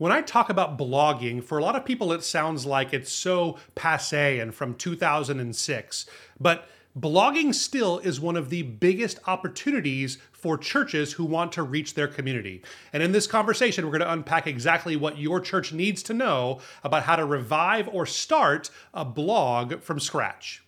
When I talk about blogging, for a lot of people, it sounds like it's so passé and from 2006. But blogging still is one of the biggest opportunities for churches who want to reach their community. And in this conversation, we're going to unpack exactly what your church needs to know about how to revive or start a blog from scratch.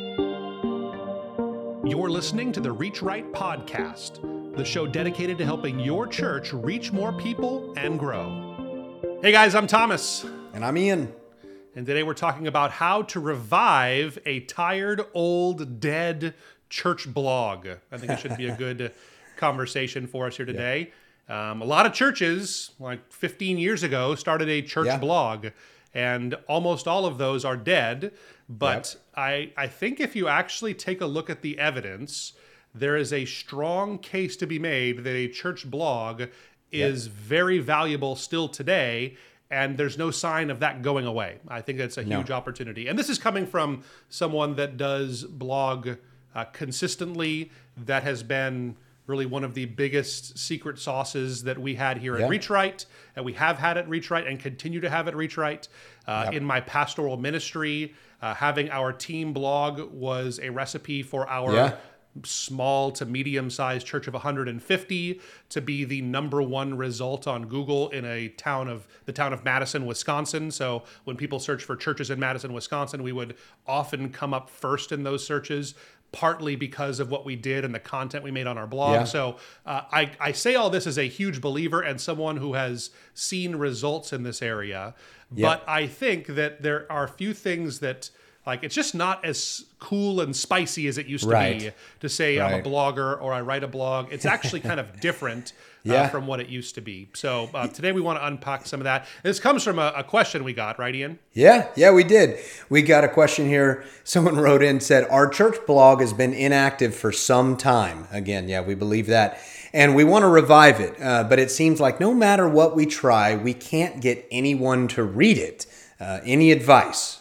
You're listening to the Reach Right podcast, the show dedicated to helping your church reach more people and grow. Hey guys, I'm Thomas. And I'm Ian. And today we're talking about how to revive a tired, old, dead church blog. I think it should be a good conversation for us here today. A lot of churches, like 15 years ago, started a church blog. And almost all of those are dead. But I think if you actually take a look at the evidence, there is a strong case to be made that a church blog is very valuable still today, and there's no sign of that going away. I think that's a huge opportunity. And this is coming from someone that does blog consistently, that has been really one of the biggest secret sauces that we had here at Reach Right, and we have had at Reach Right and continue to have at Reach Right. In my pastoral ministry, having our team blog was a recipe for our small to medium-sized church of 150 to be the number one result on Google in the town of Madison, Wisconsin. So when people search for churches in Madison, Wisconsin, we would often come up first in those searches, partly because of what we did and the content we made on our blog. So I say all this as a huge believer and someone who has seen results in this area. But I think that there are a few things that, like, it's just not as cool and spicy as it used to be to say I'm a blogger or I write a blog. It's actually kind of different from what it used to be. So today we want to unpack some of that. This comes from a question we got, right, Ian? Yeah, we did. We got a question here. Someone wrote in, said, our church blog has been inactive for some time. Again, we believe that. And we want to revive it. But it seems like no matter what we try, we can't get anyone to read it. Any advice?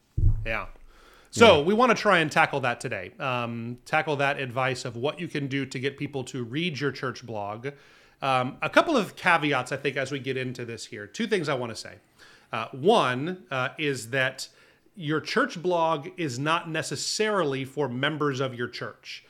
So we want to try and tackle that today. Tackle that advice of what you can do to get people to read your church blog. A couple of caveats, I think, as we get into this here. Two things I want to say. One is that your church blog is not necessarily for members of your church.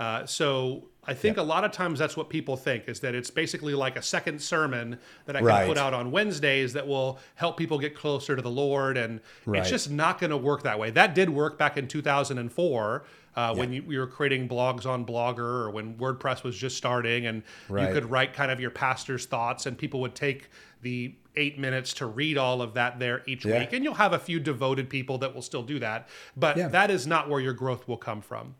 So I think a lot of times that's what people think, is that it's basically like a second sermon that I can put out on Wednesdays that will help people get closer to the Lord. And it's just not going to work that way. That did work back in 2004 when we were creating blogs on Blogger, or when WordPress was just starting, and you could write kind of your pastor's thoughts and people would take the 8 minutes to read all of that there each week. And you'll have a few devoted people that will still do that. But that is not where your growth will come from.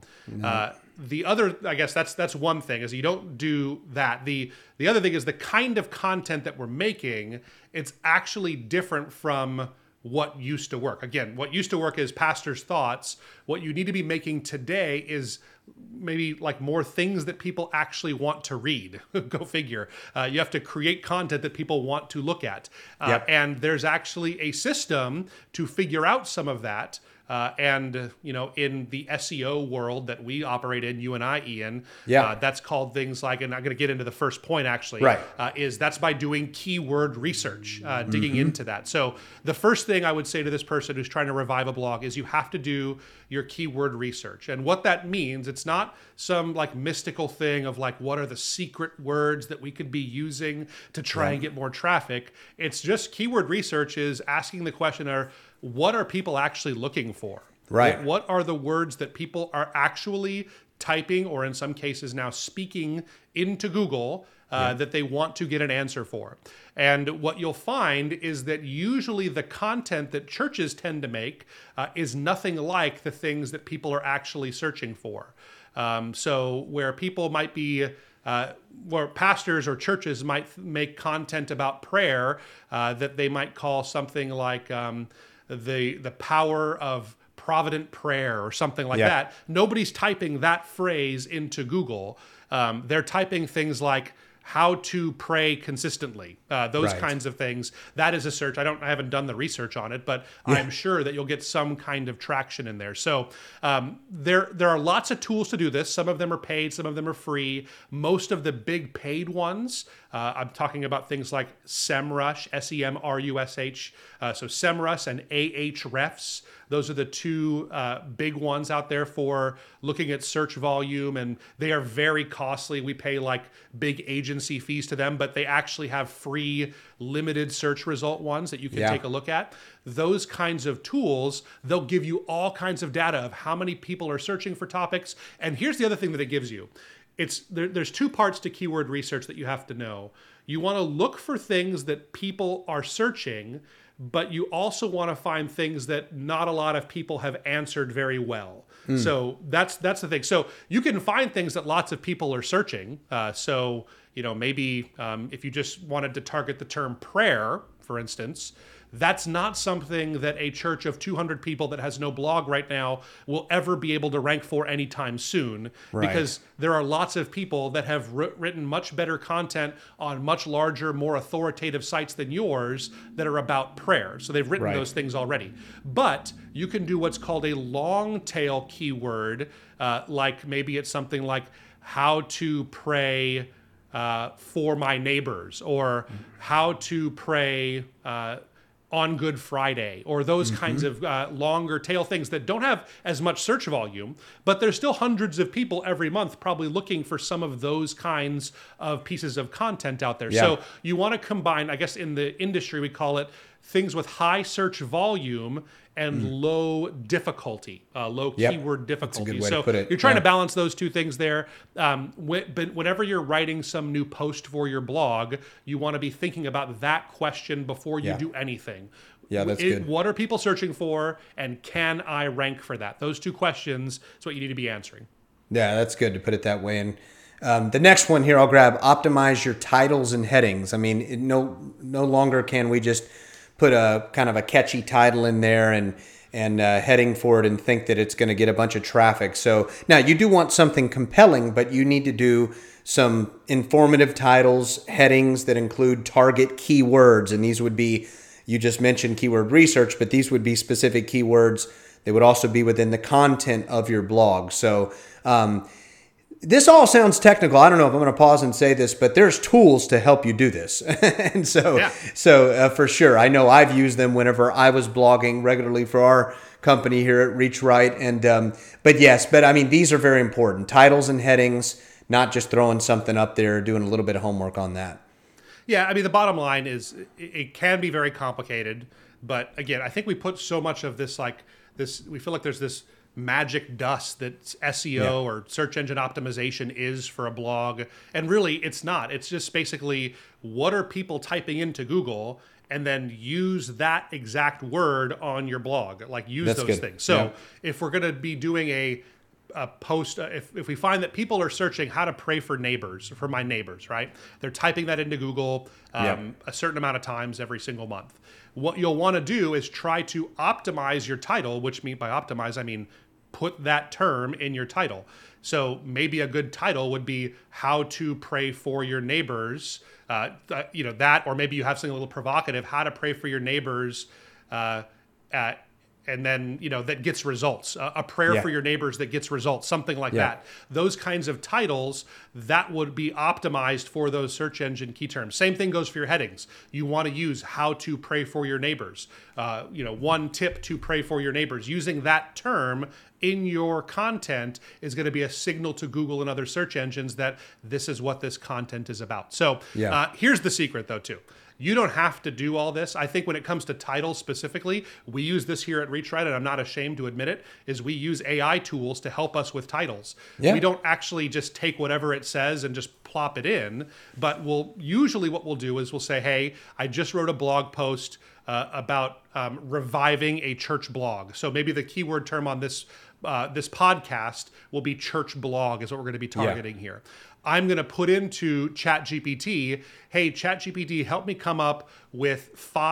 The other, I guess that's one thing, is you don't do that. The other thing is the kind of content that we're making, it's actually different from what used to work. Again, what used to work is pastor's thoughts. What you need to be making today is maybe like more things that people actually want to read. Go figure. You have to create content that people want to look at. And there's actually a system to figure out some of that. And, in the SEO world that we operate in, you and I, Ian, that's called things like, and I'm going to get into the first point actually, is that's by doing keyword research, digging into that. So the first thing I would say to this person who's trying to revive a blog is you have to do your keyword research. And what that means, it's not some like mystical thing of like, what are the secret words that we could be using to try and get more traffic? It's just keyword research is asking the question, what are people actually looking for? What are the words that people are actually typing, or in some cases now speaking into Google that they want to get an answer for? And what you'll find is that usually the content that churches tend to make is nothing like the things that people are actually searching for. So where people might be where pastors or churches might make content about prayer that they might call something like the power of provident prayer or something like that. Nobody's typing that phrase into Google. They're typing things like how to pray consistently, those Right. kinds of things. That is a search. I haven't done the research on it, but I'm sure that you'll get some kind of traction in there. So there are lots of tools to do this. Some of them are paid, some of them are free. Most of the big paid ones, I'm talking about things like SEMrush, SEMRUSH. So SEMrush and Ahrefs. Those are the two big ones out there for looking at search volume, and they are very costly. We pay like big agency fees to them, but they actually have free limited search result ones that you can take a look at. Those kinds of tools, they'll give you all kinds of data of how many people are searching for topics. And here's the other thing that it gives you. There's two parts to keyword research that you have to know. You want to look for things that people are searching, but you also want to find things that not a lot of people have answered very well. So that's the thing. So you can find things that lots of people are searching. So maybe if you just wanted to target the term prayer, for instance, that's not something that a church of 200 people that has no blog right now will ever be able to rank for anytime soon, because there are lots of people that have written much better content on much larger, more authoritative sites than yours that are about prayer. So they've written those things already. But you can do what's called a long tail keyword, like maybe it's something like how to pray for my neighbors, or how to pray on Good Friday, or those kinds of longer tail things that don't have as much search volume, but there's still hundreds of people every month probably looking for some of those kinds of pieces of content out there. So you want to combine, I guess in the industry we call it things with high search volume and low difficulty, low keyword difficulty. That's a good way to put it. You're trying to balance those two things there. But whenever you're writing some new post for your blog, you want to be thinking about that question before you do anything. Yeah, that's good. What are people searching for, and can I rank for that? Those two questions is what you need to be answering. Yeah, that's good to put it that way. And the next one here I'll grab, optimize your titles and headings. I mean, no longer can we just put a kind of a catchy title in there and heading for it and think that it's going to get a bunch of traffic. So now you do want something compelling, but you need to do some informative titles, headings that include target keywords. And these would be, you just mentioned keyword research, but these would be specific keywords. They would also be within the content of your blog. So this all sounds technical. I don't know if I'm going to pause and say this, but there's tools to help you do this. And so for sure, I know I've used them whenever I was blogging regularly for our company here at ReachRight. And but I mean, these are very important. Titles and headings, not just throwing something up there, doing a little bit of homework on that. Yeah, I mean, the bottom line is it can be very complicated. But again, I think we put so much of this, we feel like there's this magic dust that SEO or search engine optimization is for a blog. And really, it's not. It's just basically, what are people typing into Google, and then use that exact word on your blog. Use That's those good. things. So if we're going to be doing a post, if we find that people are searching how to pray for my neighbors, right? They're typing that into Google a certain amount of times every single month. What you'll want to do is try to optimize your title, which by optimize, I mean put that term in your title. So maybe a good title would be how to pray for your neighbors, that, or maybe you have something a little provocative, how to pray for your neighbors, and then, that gets results, a prayer for your neighbors that gets results, something like that. Those kinds of titles, that would be optimized for those search engine key terms. Same thing goes for your headings. You want to use how to pray for your neighbors. One tip to pray for your neighbors. Using that term in your content is going to be a signal to Google and other search engines that this is what this content is about. So here's the secret, though, too. You don't have to do all this. I think when it comes to titles specifically, we use this here at ReachRight, and I'm not ashamed to admit it, is we use AI tools to help us with titles. We don't actually just take whatever it says and just plop it in, but usually what we'll do is we'll say, hey, I just wrote a blog post about reviving a church blog. So maybe the keyword term on this podcast will be church blog is what we're going to be targeting here. I'm going to put into ChatGPT, hey, ChatGPT, help me come up with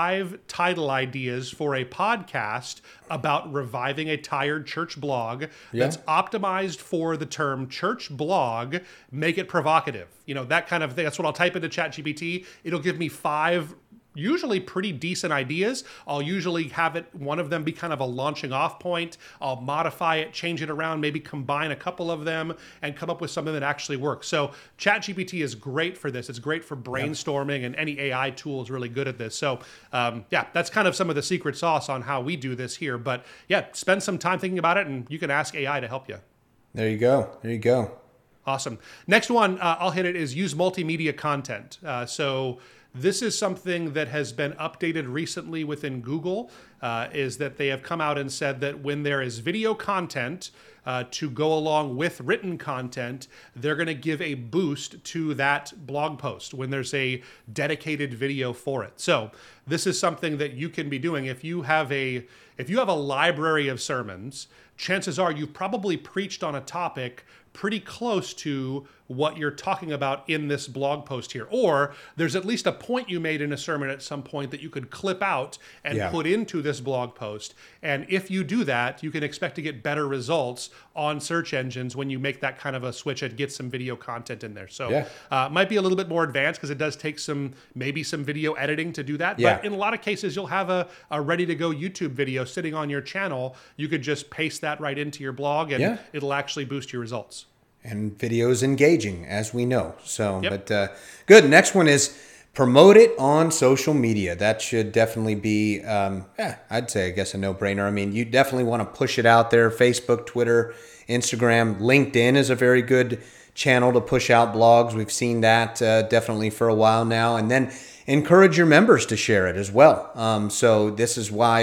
5 title ideas for a podcast about reviving a tired church blog that's optimized for the term church blog, make it provocative. That kind of thing. That's what I'll type into ChatGPT. It'll give me 5 usually pretty decent ideas. I'll usually have one of them be kind of a launching off point. I'll modify it, change it around, maybe combine a couple of them and come up with something that actually works. So ChatGPT is great for this. It's great for brainstorming, and any AI tool is really good at this. So that's kind of some of the secret sauce on how we do this here. But spend some time thinking about it, and you can ask AI to help you. There you go. Awesome. Next one, I'll hit it, is use multimedia content. So this is something that has been updated recently within Google, is that they have come out and said that when there is video content to go along with written content, they're going to give a boost to that blog post when there's a dedicated video for it. So this is something that you can be doing. If you have a library of sermons, chances are you've probably preached on a topic pretty close to what you're talking about in this blog post here. Or there's at least a point you made in a sermon at some point that you could clip out and put into this blog post. And if you do that, you can expect to get better results on search engines when you make that kind of a switch and get some video content in there. So might be a little bit more advanced because it does take maybe some video editing to do that. But in a lot of cases, you'll have a ready to go YouTube video sitting on your channel. You could just paste that right into your blog and it'll actually boost your results. And video is engaging, as we know. So, but good. Next one is promote it on social media. That should definitely be, I'd say, I guess, a no-brainer. I mean, you definitely want to push it out there. Facebook, Twitter, Instagram, LinkedIn is a very good channel to push out blogs. We've seen that definitely for a while now. And then encourage your members to share it as well. So this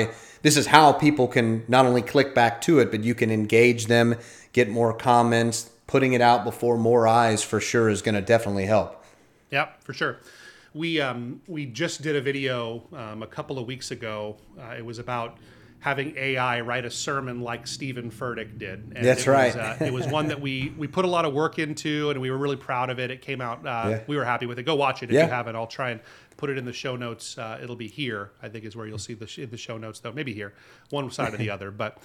is how people can not only click back to it, but you can engage them, get more comments. Putting it out before more eyes for sure is going to definitely help. Yeah, for sure. We just did a video a couple of weeks ago. It was about having AI write a sermon like Stephen Furtick did. And That's right. It was one that we put a lot of work into, and we were really proud of it. It came out. We were happy with it. Go watch it if you haven't. I'll try and put it in the show notes. It'll be here, I think, is where you'll see the show notes, though. Maybe here, one side or the other. But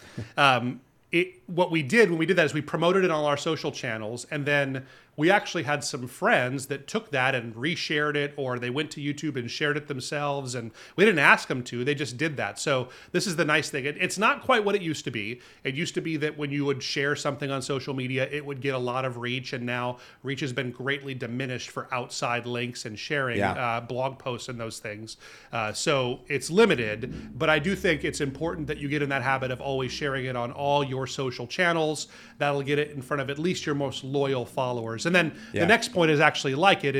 what we did when we did that is we promoted it on our social channels, and then we actually had some friends that took that and reshared it, or they went to YouTube and shared it themselves, and we didn't ask them to, they just did that. So this is the nice thing. It's not quite what it used to be. It used to be that when you would share something on social media, it would get a lot of reach, and now reach has been greatly diminished for outside links and sharing blog posts and those things. So it's limited, but I do think it's important that you get in that habit of always sharing it on all your social channels. That'll get it in front of at least your most loyal followers. And then the next point is actually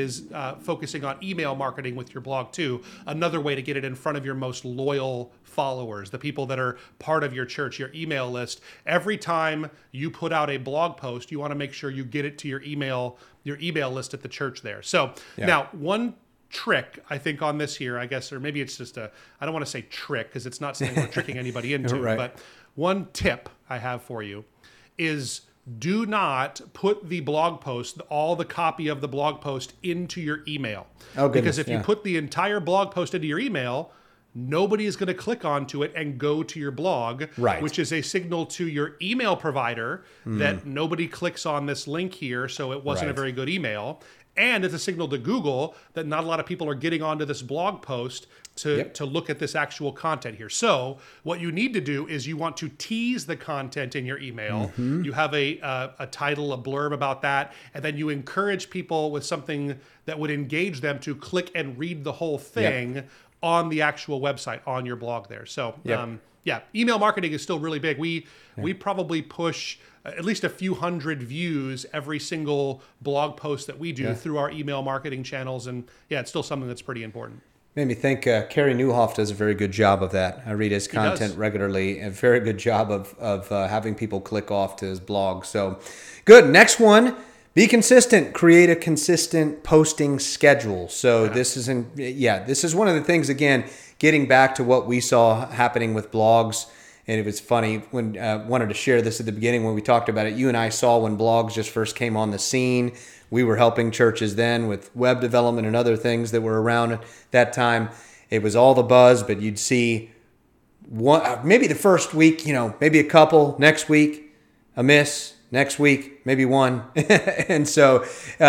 focusing on email marketing with your blog too. Another way to get it in front of your most loyal followers, the people that are part of your church, your email list. Every time you put out a blog post, you want to make sure you get it to your email list at the church there. So now one trick I think on this here, I guess, or maybe it's just I don't want to say trick because it's not something we're tricking anybody into, but one tip I have for you is do not put the blog post, all the copy of the blog post into your email. Because if you put the entire blog post into your email, nobody is going to click onto it and go to your blog, which is a signal to your email provider that nobody clicks on this link here, so it wasn't a very good email. And it's a signal to Google that not a lot of people are getting onto this blog post to look at this actual content here. So what you need to do is you want to tease the content in your email. You have a title, a blurb about that, and then you encourage people with something that would engage them to click and read the whole thing on the actual website, on your blog there. So email marketing is still really big. We probably push at least a few hundred views every single blog post that we do through our email marketing channels. And it's still something that's pretty important. Made me think Kerry Newhoff does a very good job of that. I read his content regularly. A very good job of having people click off to his blog. So good. Next one, be consistent. Create a consistent posting schedule. So this is one of the things, again, getting back to what we saw happening with blogs And it was funny when wanted to share this at the beginning when we talked about it. You and I saw when blogs just first came on the scene. We were helping churches then with web development and other things that were around at that time. It was all the buzz, but you'd see one, maybe the first week, maybe a couple. Next week, a miss. Next week, maybe one. And so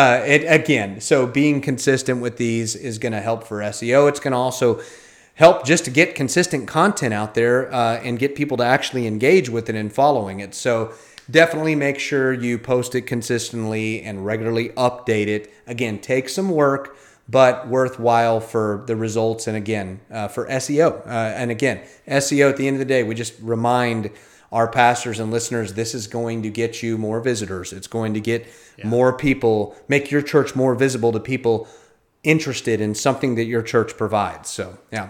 so being consistent with these is going to help for SEO. It's going to also help just to get consistent content out there and get people to actually engage with it and following it. So definitely make sure you post it consistently and regularly update it. Again, take some work, but worthwhile for the results. And again, for SEO. And again, SEO at the end of the day, we just remind our pastors and listeners, this is going to get you more visitors. It's going to get more people, make your church more visible to people interested in something that your church provides. So, worth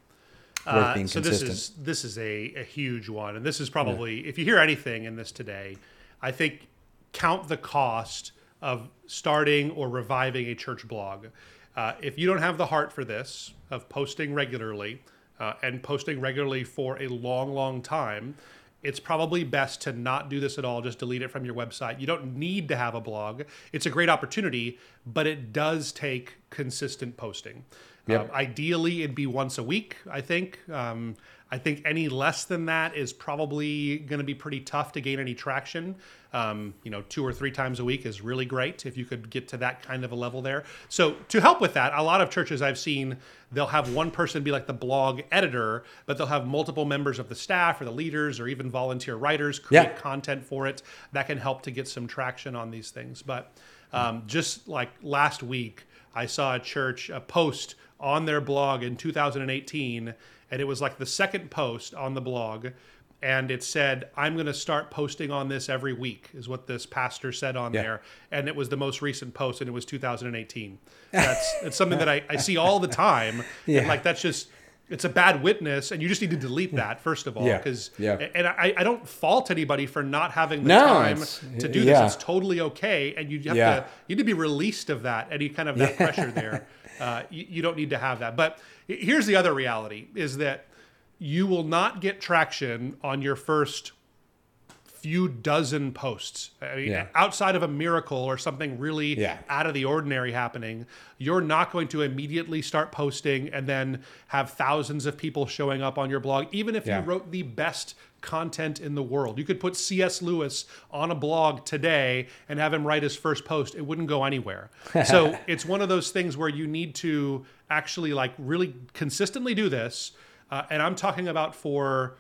being consistent. This is a huge one. And this is probably, if you hear anything in this today, I think count the cost of starting or reviving a church blog. If you don't have the heart for this, of posting regularly and posting regularly for a long, long time, it's probably best to not do this at all. Just delete it from your website. You don't need to have a blog. It's a great opportunity, but it does take consistent posting. Yep. Ideally, it'd be once a week, I think. I think any less than that is probably going to be pretty tough to gain any traction. 2 or 3 times a week is really great if you could get to that kind of a level there. So to help with that, a lot of churches I've seen, they'll have one person be like the blog editor, but they'll have multiple members of the staff or the leaders or even volunteer writers create content for it. That can help to get some traction on these things. But just like last week, I saw a church post on their blog in 2018, and it was like the second post on the blog, and it said, I'm going to start posting on this every week, is what this pastor said on there. And it was the most recent post, and it was 2018. It's something that I see all the time. And like, that's just, it's a bad witness, and you just need to delete that, first of all. And I don't fault anybody for not having the time to do this. It's totally okay, and you have you need to be released of that, any kind of that pressure there. You don't need to have that. But here's the other reality, is that you will not get traction on your first few dozen posts. I mean, outside of a miracle or something really out of the ordinary happening, you're not going to immediately start posting and then have thousands of people showing up on your blog, even if you wrote the best content in the world. You could put C.S. Lewis on a blog today and have him write his first post. It wouldn't go anywhere. So it's one of those things where you need to actually like really consistently do this. And I'm talking about for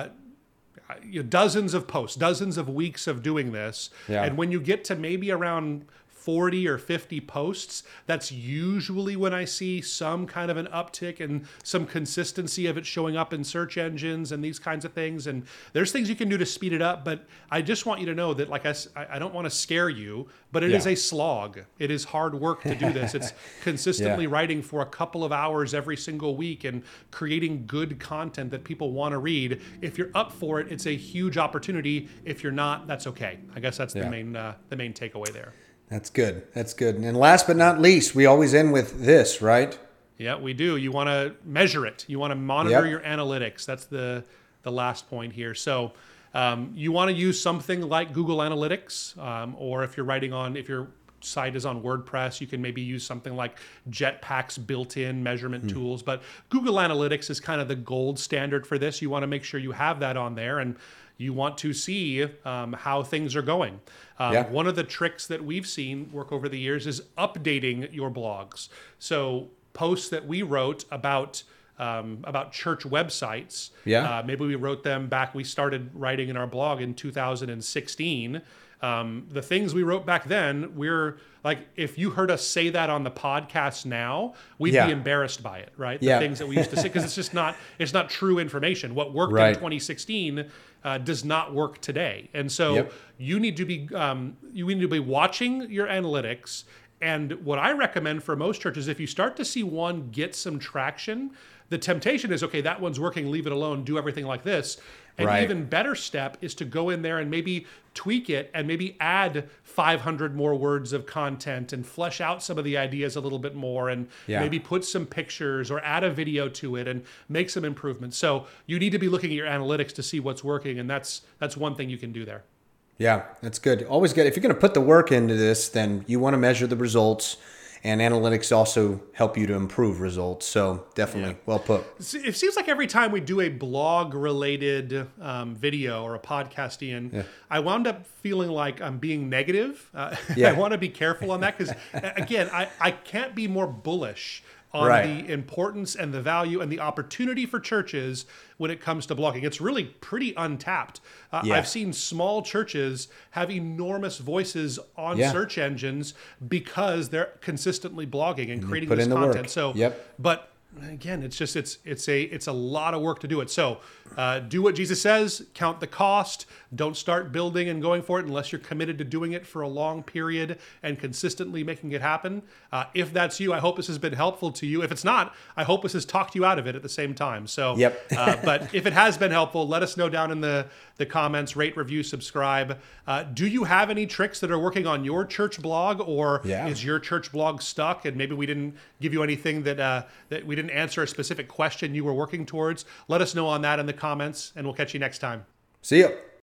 dozens of posts, dozens of weeks of doing this. And when you get to maybe around 40 or 50 posts, that's usually when I see some kind of an uptick and some consistency of it showing up in search engines and these kinds of things. And there's things you can do to speed it up, but I just want you to know that, like, I don't want to scare you, but it is a slog. It is hard work to do this. It's consistently writing for a couple of hours every single week and creating good content that people want to read. If you're up for it, it's a huge opportunity. If you're not, that's okay. I guess that's the main takeaway there. That's good. That's good. And last but not least, we always end with this, right? Yeah, we do. You want to measure it. You want to monitor your analytics. That's the last point here. So you want to use something like Google Analytics, or if your site is on WordPress, you can maybe use something like Jetpack's built-in measurement tools. But Google Analytics is kind of the gold standard for this. You want to make sure you have that on there, and you want to see how things are going. One of the tricks that we've seen work over the years is updating your blogs. So posts that we wrote about church websites, maybe we wrote them back, we started writing in our blog in 2016. The things we wrote back then, we're like, if you heard us say that on the podcast now, we'd be embarrassed by it, right? The things that we used to say, because it's not true information. What worked in 2016 does not work today. And so you need to be watching your analytics. And what I recommend for most churches, if you start to see one get some traction, the temptation is, okay, that one's working, leave it alone, do everything like this. An Right. even better step is to go in there and maybe tweak it and maybe add 500 more words of content and flesh out some of the ideas a little bit more, and Yeah. maybe put some pictures or add a video to it and make some improvements. So you need to be looking at your analytics to see what's working, and that's one thing you can do there. Yeah, that's good. Always good. If you're going to put the work into this, then you want to measure the results, and analytics also help you to improve results. So definitely, well put. It seems like every time we do a blog-related video or a podcast, Ian, I wound up feeling like I'm being negative. Yeah. I want to be careful on that because, again, I can't be more bullish on Right. the importance and the value and the opportunity for churches when it comes to blogging. It's really pretty untapped. Yeah. I've seen small churches have enormous voices on Yeah. search engines because they're consistently blogging and creating put this in the work. content. So, Yep. but again, it's just it's a lot of work to do it. So do what Jesus says, count the cost, don't start building and going for it unless you're committed to doing it for a long period and consistently making it happen. If that's you, I hope this has been helpful to you. If it's not, I hope this has talked you out of it at the same time. So Yep. but if it has been helpful, let us know down in the comments, rate, review, subscribe. Do you have any tricks that are working on your church blog, or Yeah. is your church blog stuck and maybe we didn't give you anything that we didn't answer a specific question you were working towards? Let us know on that in the comments, and we'll catch you next time. See ya.